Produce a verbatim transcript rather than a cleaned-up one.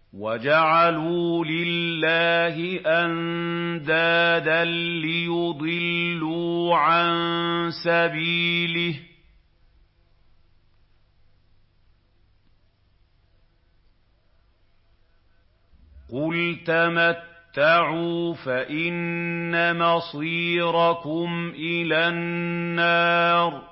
وَجَعَلُوا لِلَّهِ أَندَادًا لِّيُضِلُّوا عَن سَبِيلِهِ ۗ قُلْ تَمَتَّعُوا فَإِنَّ مَصِيرَكُمْ إِلَى النَّارِ